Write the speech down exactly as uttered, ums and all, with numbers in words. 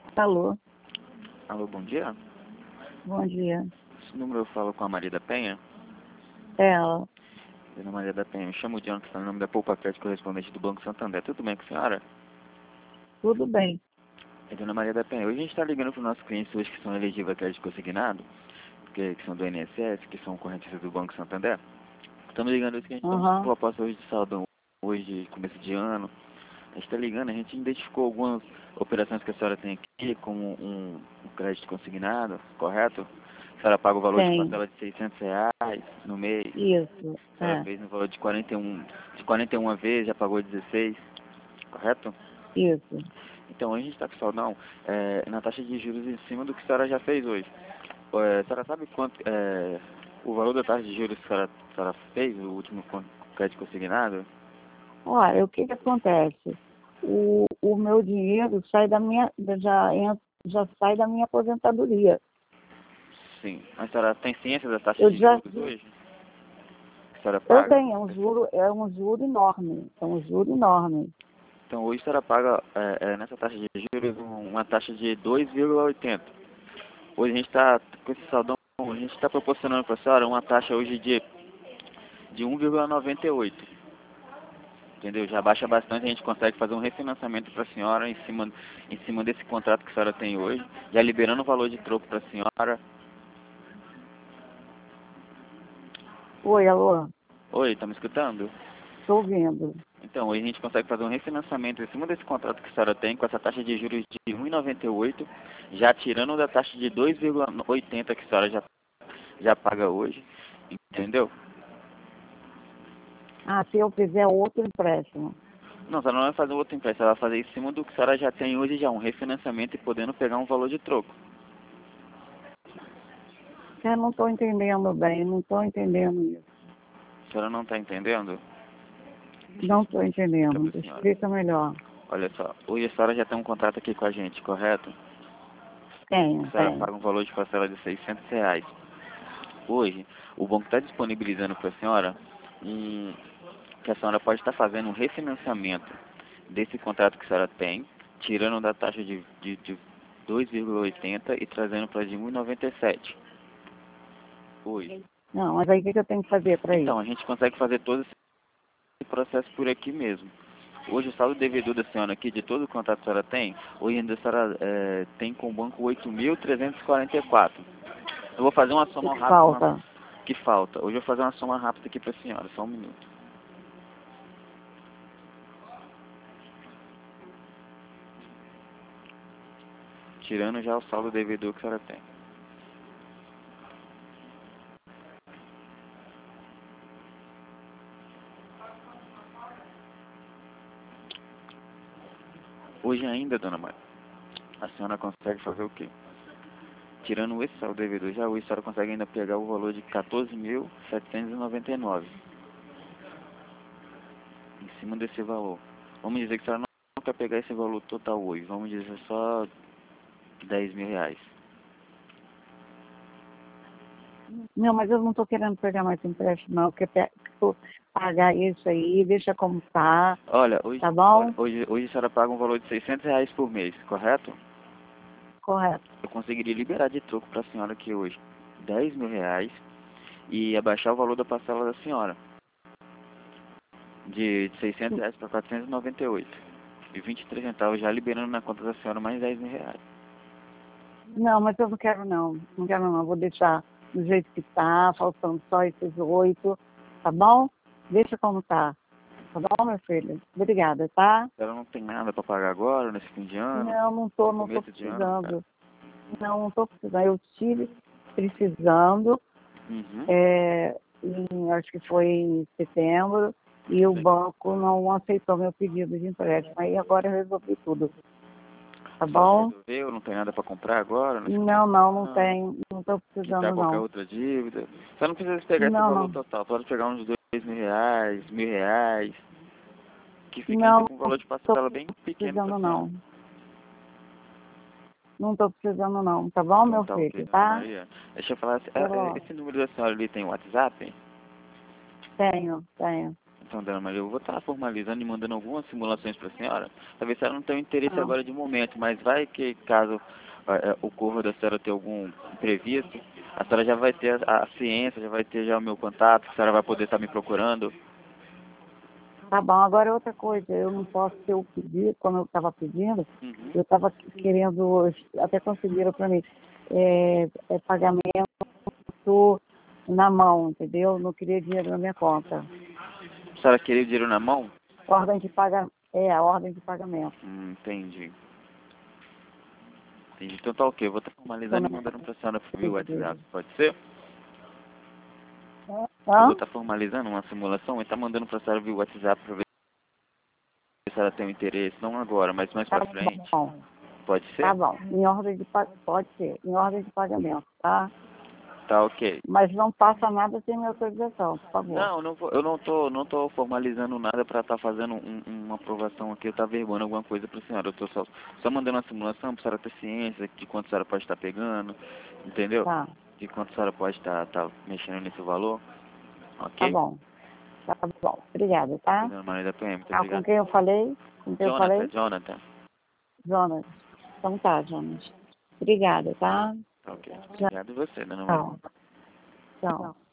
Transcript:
Alô, Alô, bom dia. bom dia. Esse número eu falo com a Maria da Penha. É ela. Dona Maria da Penha, me chamo de Jonathan, está no nome da Poupa Crédito correspondente do Banco Santander. Tudo bem com a senhora? Tudo bem. É, Dona Maria da Penha, hoje a gente está ligando para os nossos clientes hoje que são elegíveis a crédito consignado, que, que são do I N S S, que são correntistas do Banco Santander. Estamos ligando hoje que a gente tem uma Aham. proposta hoje de saldo, hoje de começo de ano. A gente está ligando, a gente identificou algumas operações que a senhora tem aqui, como um, um crédito consignado, correto? A senhora paga o valor de Tem. parcela de seiscentos reais no mês. Isso. A senhora É. fez no valor de quarenta e um, de quarenta e uma vezes, já pagou dezesseis, correto? Isso. Então, hoje a gente está com saldão é, na taxa de juros em cima do que a senhora já fez hoje. É, a senhora sabe quanto é, o valor da taxa de juros que a senhora, a senhora fez, o último con- crédito consignado? Olha, o que que acontece? O, o meu dinheiro sai da minha, já, entra- já sai da minha aposentadoria. Sim. A senhora tem ciência da taxa Eu de já, juros hoje? Que a senhora eu paga? tenho, é um juro, é um juro enorme. É um juro enorme. Então, hoje a senhora paga é, é, nessa taxa de juros um- uma taxa de dois vírgula oitenta. Hoje a gente está com esse saldão, a gente está proporcionando para a senhora uma taxa hoje de de um vírgula noventa e oito. Entendeu? Já baixa bastante, a gente consegue fazer um refinanciamento para a senhora em cima, em cima desse contrato que a senhora tem hoje, já liberando o valor de troco para a senhora. Oi, alô? Oi, tá me escutando? Estou ouvindo. Então, hoje a gente consegue fazer um refinanciamento em cima desse contrato que a senhora tem, com essa taxa de juros de um vírgula noventa e oito, já tirando da taxa de dois vírgula oitenta que a senhora já, já paga hoje, entendeu? Ah, se eu fizer outro empréstimo. Não, a senhora não vai fazer outro empréstimo, ela vai fazer em cima do que a senhora já tem hoje, já um refinanciamento e podendo pegar um valor de troco. Eu não estou entendendo bem, não estou entendendo isso. A senhora não está entendendo? Deixa eu Não estou explicar entendendo. para a senhora. Explica melhor. Olha só, hoje a senhora já tem um contrato aqui com a gente, correto? A Tenho, senhora tenho. paga um valor de parcela de seiscentos reais. Hoje, o banco está disponibilizando para a senhora um, que a senhora pode estar fazendo um refinanciamento desse contrato que a senhora tem, tirando da taxa de, de, de dois vírgula oitenta e trazendo para de um vírgula noventa e sete. Hoje. Não, mas aí o que que eu tenho que fazer para Então, isso? a gente consegue fazer todo esse processo por aqui mesmo. Hoje o saldo devedor da senhora aqui, de todo o contrato que a senhora tem, hoje ainda a senhora é, tem com o banco oito mil trezentos e quarenta e quatro. Eu vou fazer uma O soma que rápida uma- falta? que falta. Hoje eu vou fazer uma soma rápida aqui para a senhora, só um minuto. Tirando já o saldo devedor que a senhora tem. Hoje ainda, dona Maria, a senhora consegue fazer o quê? Tirando esse saldo devedor, já hoje a senhora consegue ainda pegar o valor de quatorze mil setecentos e noventa e nove. Em cima desse valor. Vamos dizer que a senhora não quer pegar esse valor total hoje. Vamos dizer só dez mil reais. Não, mas eu não estou querendo pegar mais empréstimo, não. Eu quero pe- quero pagar isso aí, deixa como está, Olha, hoje, tá olha, bom? hoje, hoje a senhora paga um valor de seiscentos reais por mês, correto? Correto. Eu conseguiria liberar de troco para a senhora aqui hoje dez mil reais e abaixar o valor da parcela da senhora. De, de seiscentos reais para quatrocentos e noventa e oito. E vinte e três centavos já liberando na conta da senhora mais dez mil reais. Não, mas eu não quero não. Não quero não. Vou deixar do jeito que está, faltando só esses oito, tá bom? Deixa como está. Tá bom, meu filho? Obrigada, tá? A senhora não tem nada para pagar agora, nesse fim de ano, Não, não estou, não estou começo de ano, cara. precisando. Não, não estou precisando. Eu estive precisando, Uhum. é, em, acho que foi em setembro, e o Sei. banco não aceitou meu pedido de empréstimo. Aí agora eu resolvi tudo. Tá A senhora bom? resolveu, não tem nada para comprar agora, nesse Não, não, não ano, tem, não estou quitar precisando qualquer não. outra dívida. Só não precisa pegar esse Não, valor não, total, pode pegar uns dois mil reais, mil reais, que fica ainda não com um valor de estou parcela bem pequeno para precisando a senhora. não. Não estou precisando não, tá bom, Então meu tá ok, filho, dona tá? Maria. Deixa eu falar, Tá é, é, bom. esse número da senhora ali tem WhatsApp? Tenho, tenho. Então, dona Maria, eu vou estar formalizando e mandando algumas simulações para a senhora. Talvez a senhora não tenha interesse Ah. agora de momento, mas vai que caso é, ocorra da senhora ter algum imprevisto, a senhora já vai ter a, a ciência, já vai ter já o meu contato, a senhora vai poder estar me procurando. Tá bom, agora outra coisa, eu não posso ter o pedido, como eu estava pedindo, Uhum. eu estava querendo, até conseguiram para mim, é, é pagamento na mão, entendeu? Não queria dinheiro na minha conta. A senhora queria o dinheiro na mão? Ordem de pagamento, é, a ordem de pagamento. Hum, entendi. Entendi. Então tá ok, eu vou estar formalizando e Como mandando para a senhora é via que WhatsApp, pode ser? é? Eu vou Hã? estar formalizando uma simulação e estar mandando para a senhora via WhatsApp para ver se ela tem um interesse, não agora, mas mais Tá para frente. bom, Pode tá ser? bom. Em ordem de pa- pode ser, em ordem de pagamento, tá? Tá ok. Mas não passa nada sem minha autorização, por favor. Não, não vou, eu não tô, não tô formalizando nada para estar fazendo um, uma aprovação aqui, eu tá verbando alguma coisa para a senhora. Eu tô só, só mandando uma simulação para a senhora ter ciência de quanto a senhora pode estar pegando, entendeu? Tá, De quanto a senhora pode estar tá mexendo nesse valor, tá ok? bom, tá bom. Obrigada, tá? Dona Maria da P M, muito Ah, com obrigado. quem eu falei? Com quem eu Jonathan, falei? Jonathan. Jonas. Então tá, Jonas. Obrigada, tá? Tá ok. Obrigado e você, Dona Maria. Tchau. Tchau.